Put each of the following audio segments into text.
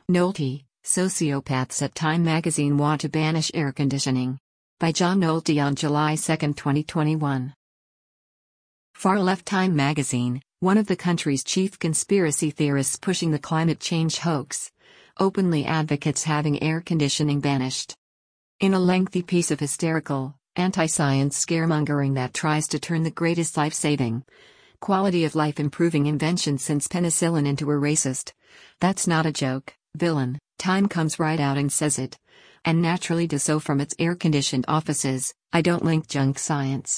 Nolte, sociopaths at Time magazine want to banish air conditioning. By John Nolte on July 2, 2021. Far-left Time magazine, one of the country's chief conspiracy theorists pushing the climate change hoax, openly advocates having air conditioning banished. In a lengthy piece of hysterical, anti-science scaremongering that tries to turn the greatest life-saving, quality-of-life improving invention since penicillin into a racist, that's not a joke, villain, Time comes right out and says it. And naturally does so from its air-conditioned offices. I don't link junk science.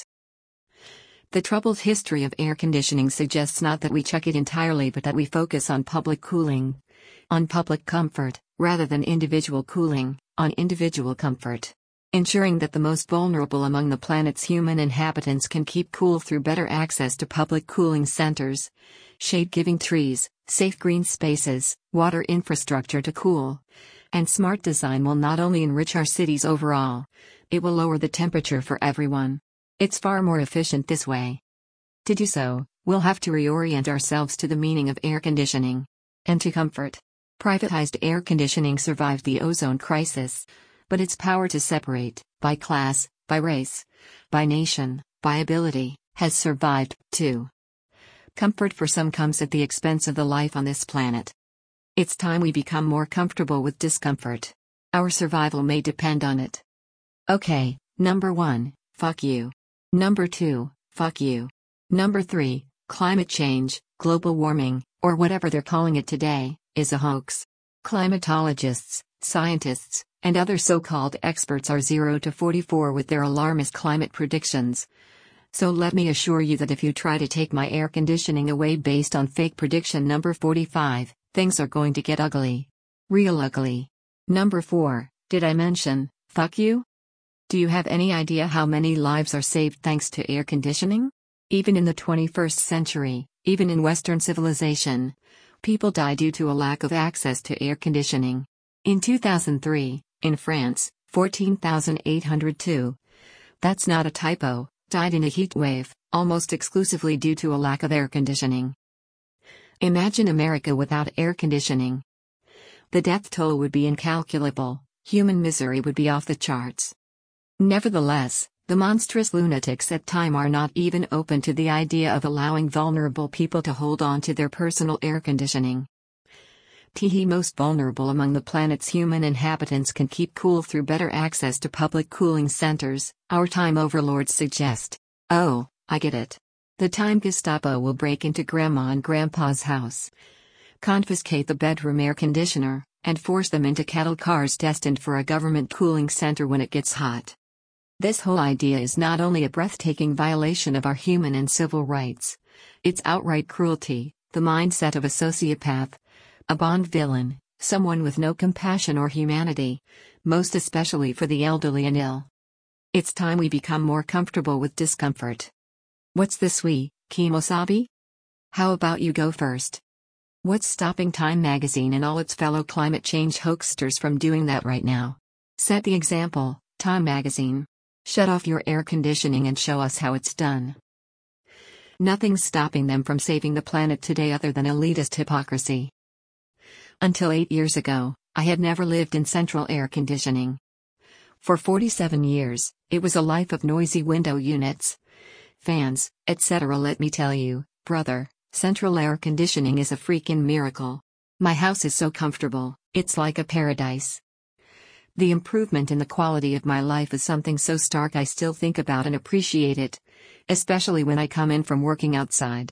The troubled history of air conditioning suggests not that we chuck it entirely but that we focus on public cooling. On public comfort, rather than individual cooling, on individual comfort. Ensuring that the most vulnerable among the planet's human inhabitants can keep cool through better access to public cooling centers, shade-giving trees, safe green spaces, water infrastructure to cool. And smart design will not only enrich our cities overall, it will lower the temperature for everyone. It's far more efficient this way. To do so, we'll have to reorient ourselves to the meaning of air conditioning. And to comfort. Privatized air conditioning survived the ozone crisis, but its power to separate, by class, by race, by nation, by ability, has survived, too. Comfort for some comes at the expense of the life on this planet. It's time we become more comfortable with discomfort. Our survival may depend on it. Okay, number 1, fuck you. Number 2, fuck you. Number 3, climate change, global warming, or whatever they're calling it today, is a hoax. Climatologists, scientists, and other so-called experts are 0 to 44 with their alarmist climate predictions. So let me assure you that if you try to take my air conditioning away based on fake prediction number 45, things are going to get ugly. Real ugly. Number 4, did I mention, fuck you? Do you have any idea how many lives are saved thanks to air conditioning? Even in the 21st century, even in Western civilization, people die due to a lack of access to air conditioning. In 2003, in France, 14,802. That's not a typo. Died in a heat wave, almost exclusively due to a lack of air conditioning. Imagine America without air conditioning. The death toll would be incalculable, human misery would be off the charts. Nevertheless, the monstrous lunatics at Time are not even open to the idea of allowing vulnerable people to hold on to their personal air conditioning. The most vulnerable among the planet's human inhabitants can keep cool through better access to public cooling centers, our Time overlords suggest. Oh, I get it. The Time Gestapo will break into Grandma and Grandpa's house, confiscate the bedroom air conditioner, and force them into cattle cars destined for a government cooling center when it gets hot. This whole idea is not only a breathtaking violation of our human and civil rights, it's outright cruelty, the mindset of a sociopath, a Bond villain, someone with no compassion or humanity, most especially for the elderly and ill. It's time we become more comfortable with discomfort. What's this we, Kimosabi? How about you go first? What's stopping Time magazine and all its fellow climate change hoaxsters from doing that right now? Set the example, Time magazine. Shut off your air conditioning and show us how it's done. Nothing's stopping them from saving the planet today other than elitist hypocrisy. Until 8 years ago, I had never lived in central air conditioning. For 47 years, it was a life of noisy window units, fans, etc. Let me tell you, brother, central air conditioning is a freaking miracle. My house is so comfortable, it's like a paradise. The improvement in the quality of my life is something so stark I still think about and appreciate it, especially when I come in from working outside.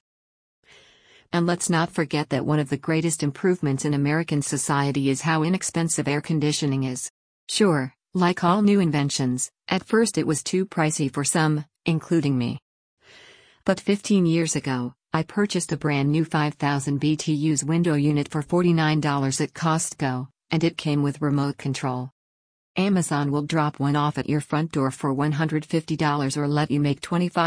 And let's not forget that one of the greatest improvements in American society is how inexpensive air conditioning is. Sure, like all new inventions, at first it was too pricey for some, including me. But 15 years ago, I purchased a brand new 5,000 BTUs window unit for $49 at Costco, and it came with remote control. Amazon will drop one off at your front door for $150 or let you make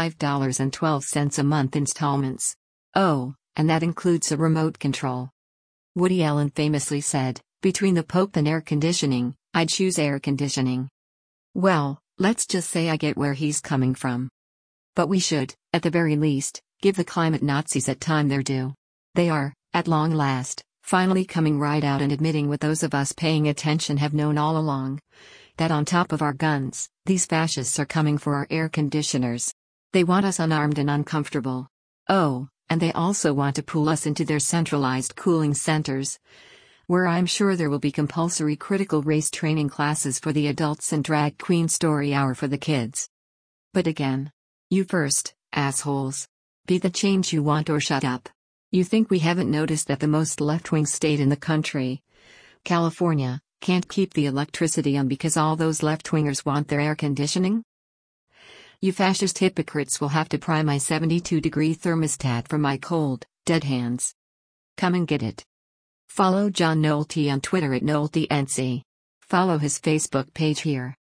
$25.12 a month installments. Oh, and that includes a remote control. Woody Allen famously said, "Between the Pope and air conditioning, I'd choose air conditioning." Well, let's just say I get where he's coming from. But we should, at the very least, give the climate Nazis at Time their due. They are, at long last, Finally coming right out and admitting what those of us paying attention have known all along. That on top of our guns, these fascists are coming for our air conditioners. They want us unarmed and uncomfortable. Oh, and they also want to pull us into their centralized cooling centers, where I'm sure there will be compulsory critical race training classes for the adults and drag queen story hour for the kids. But again, you first, assholes. Be the change you want or shut up. You think we haven't noticed that the most left-wing state in the country, California, can't keep the electricity on because all those left-wingers want their air conditioning? You fascist hypocrites will have to pry my 72-degree thermostat from my cold, dead hands. Come and get it. Follow John Nolte on Twitter at NolteNC. Follow his Facebook page here.